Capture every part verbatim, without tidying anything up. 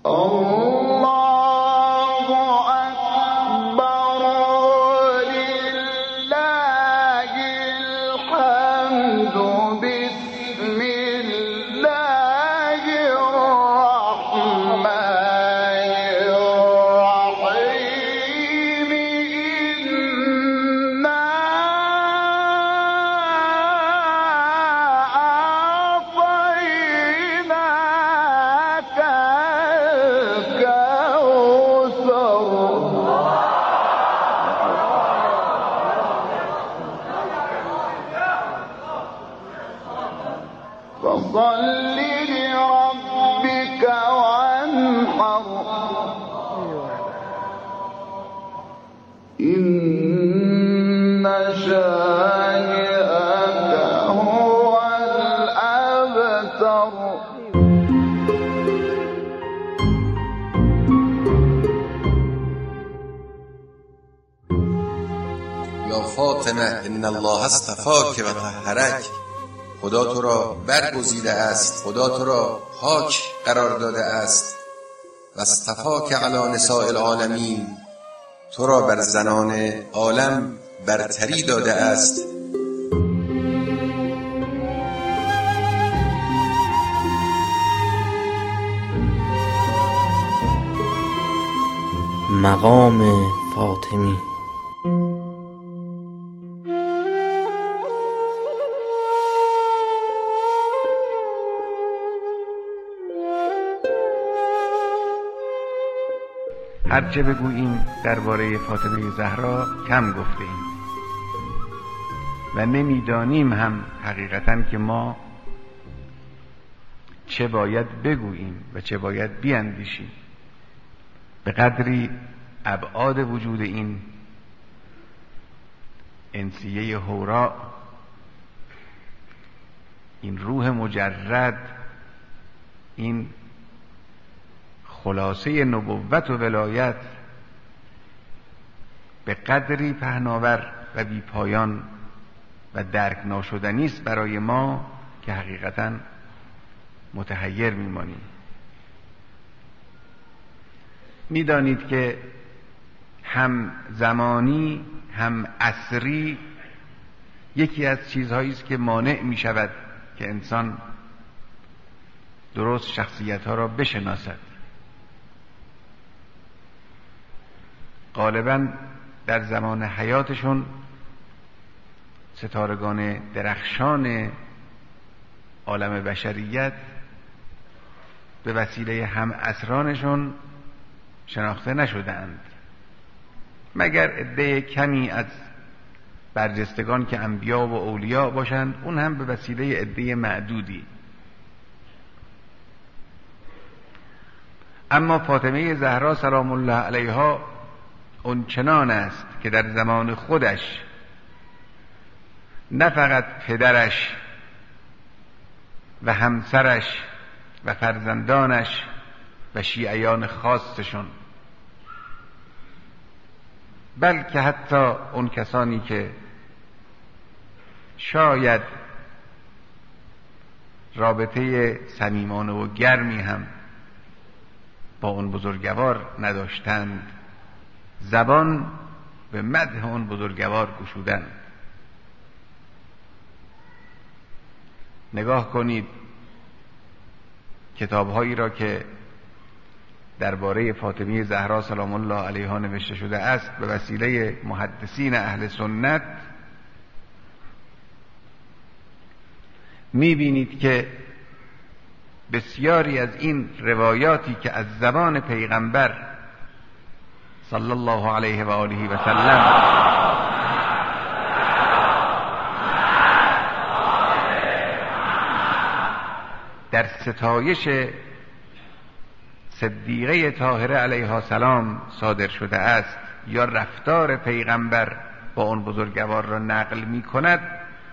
یا فاطمه ان الله اصطفاک و طهرک، خدا تو را برگزیده است، خدا تو را پاک قرار داده است و اصطفاک علی نساء العالمین، تو را بر زنان عالم برتری داده است. مقام فاطمی. هرچه بگوییم درباره فاطمه زهرا کم گفته ایم و نمیدانیم هم حقیقتاً که ما چه باید بگوییم و چه باید بیاندیشیم. به قدری ابعاد وجود این انسیه حورا، این روح مجرد، این خلاصه نبوت و ولایت به قدری پهناور و بی پایان و درک ناشدنی است برای ما که حقیقتاً متحیر میمانیم. میدانید که هم زمانی هم عصری یکی از چیزهایی است که مانع می شود که انسان درست شخصیتها را بشناسد. غالباً در زمان حیاتشون ستارگان درخشان عالم بشریت به وسیله هم عصرانشون شناخته نشدند، مگر عده کمی از برجستگان که انبیا و اولیا باشند، اون هم به وسیله عده معدودی. اما فاطمه زهرا سلام الله علیها اون چنان است که در زمان خودش نه فقط پدرش و همسرش و فرزندانش و شیعیان خاصشون، بلکه حتی اون کسانی که شاید رابطه صمیمانه و گرمی هم با اون بزرگوار نداشتند، زبان به مدح اون بزرگوار گشودند. نگاه کنید کتابهایی را که درباره فاطمه زهرا سلام الله علیها نوشته شده است به وسیله محدثین اهل سنت، میبینید که بسیاری از این روایاتی که از زبان پیغمبر صلی الله علیه و آله و سلم در ستایش صدیقه طاهره علیها السلام صادر شده است یا رفتار پیغمبر با اون بزرگوار را نقل می کند،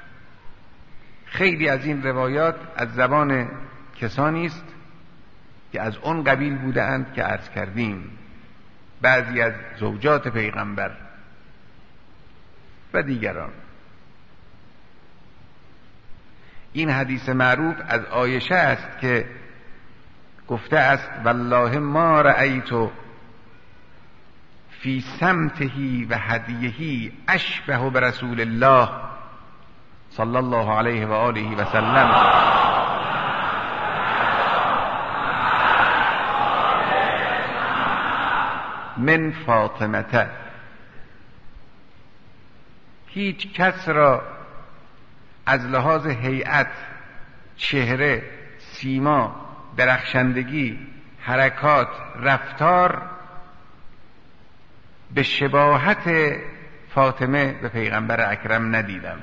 خیلی از این روایات از زبان کسانی است که از اون قبیل بوده اند که عرض کردیم، بعضی از زوجات پیغمبر و دیگران. این حدیث معروف از عایشه است که گفته است والله ما رأیت فی سمته و هدیه اشبه برسول الله صلی الله علیه و آله و سلم من فاطمه. هیچ کس را از لحاظ هیئت، چهره، سیما، درخشندگی، حرکات، رفتار به شباهت فاطمه به پیغمبر اکرم ندیدم.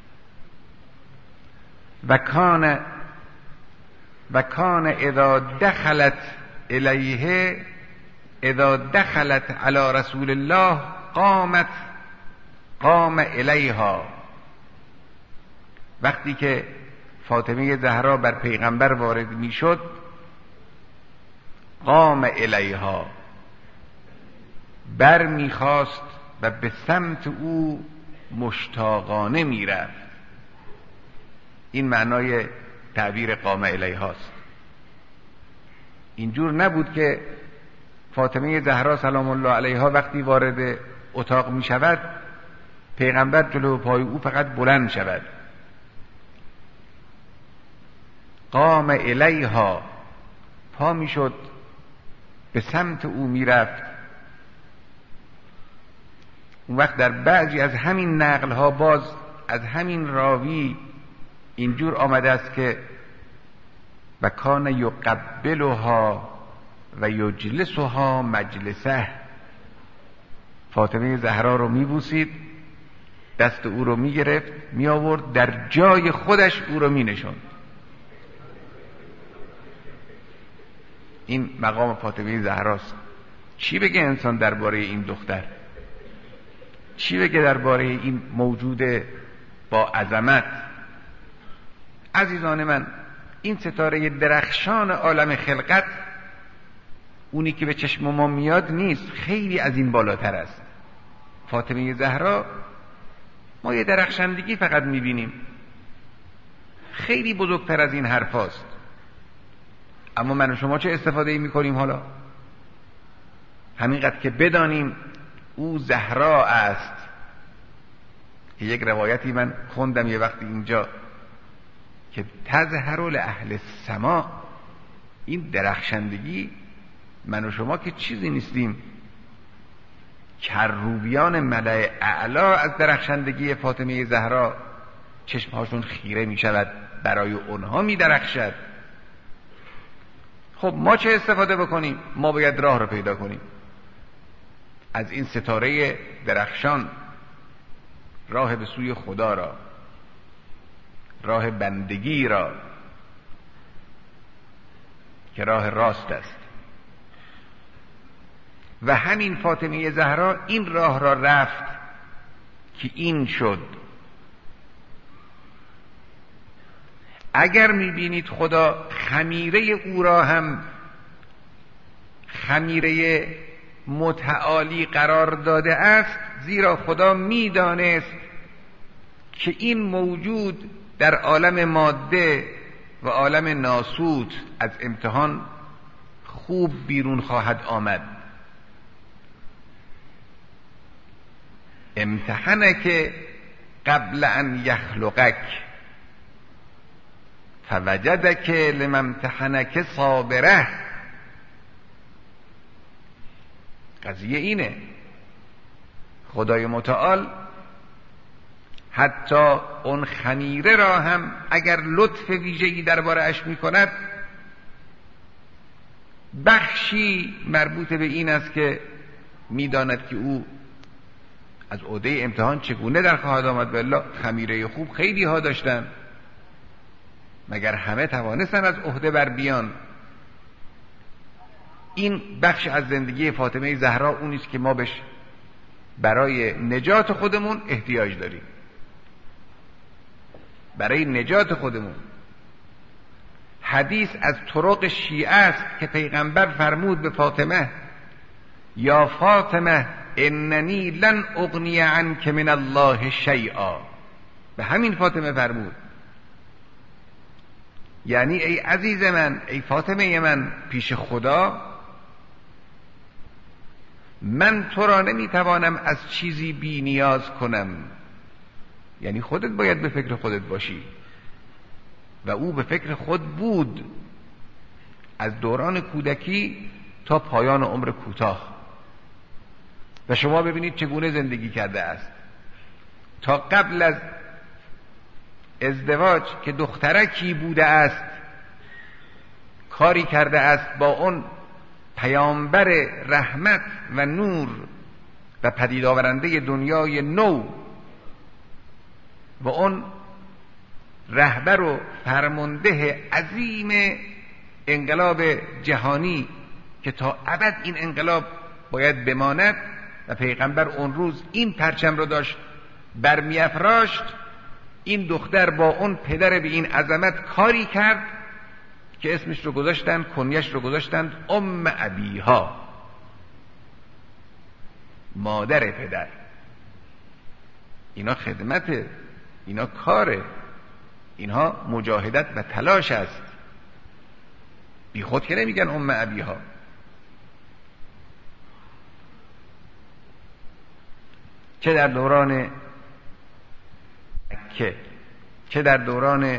و کان و کان اذا دخلت الیه اذا دخلت علی رسول الله قامت قام الیها. وقتی که فاطمه زهرا بر پیغمبر وارد میشد قام الیها، بر میخواست و به سمت او مشتاقانه میرفت. این معنای تعبیر قام الیهاست. اینجور نبود که فاطمه زهرا سلام الله علیها وقتی وارد اتاق می شود پیغمبر جلو پای او فقط بلند شود. قام الیها، پا می شد به سمت او می رفت. اون وقت در بعضی از همین نقل ها باز از همین راوی اینجور آمده است که و کان یقبلها و یجلسها مجلسه. فاطمه زهرا رو میبوسید، دست او رو میگرفت، می آورد در جای خودش او رو مینشوند. این مقام فاطمه زهراست. چی بگه انسان درباره این دختر؟ چی بگه درباره این موجود با عظمت؟ عزیزان من، این ستاره درخشان عالم خلقت اونی که به چشم ما میاد نیست، خیلی از این بالاتر است. فاطمه زهرا ما یه درخشندگی فقط میبینیم، خیلی بزرگتر از این حرف هاست. اما من و شما چه استفاده ای میکنیم حالا؟ همینقدر که بدانیم او زهرا است. یک روایتی من خوندم یه وقتی اینجا که تظهر لاهل السما، این درخشندگی من و شما که چیزی نیستیم. کروبیان ملأ اعلی از درخشندگی فاطمه زهرا چشمهاشون خیره می شود، برای اونها می درخشد. خب ما چه استفاده بکنیم؟ ما باید راه رو پیدا کنیم از این ستاره درخشان، راه به سوی خدا را، راه بندگی را که راه راست است. و همین فاطمه زهرا این راه را رفت که این شد. اگر میبینید خدا خمیره او را هم خمیره متعالی قرار داده است، زیرا خدا میدانست که این موجود در عالم ماده و عالم ناسوت از امتحان خوب بیرون خواهد آمد. امتحنک قبل ان یخلقک فوجدک لما امتحنک صابره. قضیه اینه، خدای متعال حتی اون خمیره را هم اگر لطف ویژه‌ای درباره اش می‌کند، بخشی مربوط به این است که می‌داند که او از عهده امتحان چگونه در خواهد آمد. بالله خمیره خوب خیلی ها داشتن، مگر همه توانستن از عهده بر بیان؟ این بخش از زندگی فاطمه زهرا اونیست که ما بهش برای نجات خودمون احتیاج داریم. برای نجات خودمون. حدیث از طرق شیعه است که پیغمبر فرمود به فاطمه یا فاطمه اننی لن اغنی عنک من الله شیئا. به همین فاطمه فرمود یعنی ای عزیز من، ای فاطمه من پیش خدا، من تو را نمیتوانم از چیزی بی نیاز کنم. یعنی خودت باید به فکر خودت باشی و او به فکر خود بود از دوران کودکی تا پایان عمر کوتاه. و شما ببینید چگونه زندگی کرده است. تا قبل از ازدواج که دخترکی بوده است، کاری کرده است با اون پیامبر رحمت و نور و پدید آورنده دنیای نو و اون رهبر و فرمانده عظیم انقلاب جهانی که تا ابد این انقلاب باید بماند و پیغمبر اون روز این پرچم رو داشت برمی‌افراشت. این دختر با اون پدر به این عظمت کاری کرد که اسمش رو گذاشتن، کنیش رو گذاشتن ام ابیها، مادر پدر. اینا خدمته، اینا کاره، اینها مجاهدت و تلاش است. بی خود که نمیگن ام ابیها. چه در دوران مکه، چه در دوران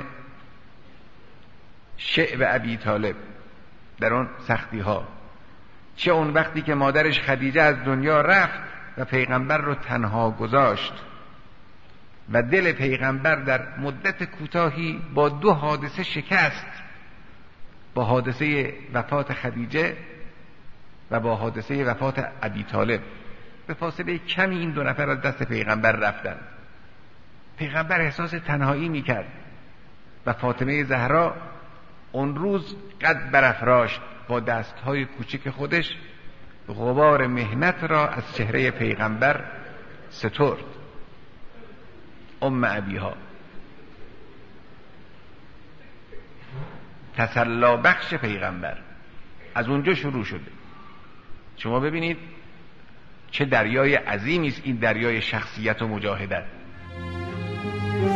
شعب ابی طالب، در اون سختی ها، چه اون وقتی که مادرش خدیجه از دنیا رفت و پیغمبر رو تنها گذاشت و دل پیغمبر در مدت کوتاهی با دو حادثه شکست، با حادثه وفات خدیجه و با حادثه وفات ابی طالب. به فاصله کمی این دو نفر از دست پیغمبر رفتند. پیغمبر احساس تنهایی میکرد و فاطمه زهرا اون روز قد برافراشت با دستهای کوچک خودش غبار مهنت را از چهره پیغمبر سترد. ام ابیها تسلا بخش پیغمبر از اونجا شروع شده. شما ببینید چه دریای عظیمی است این دریای شخصیت و مجاهدت.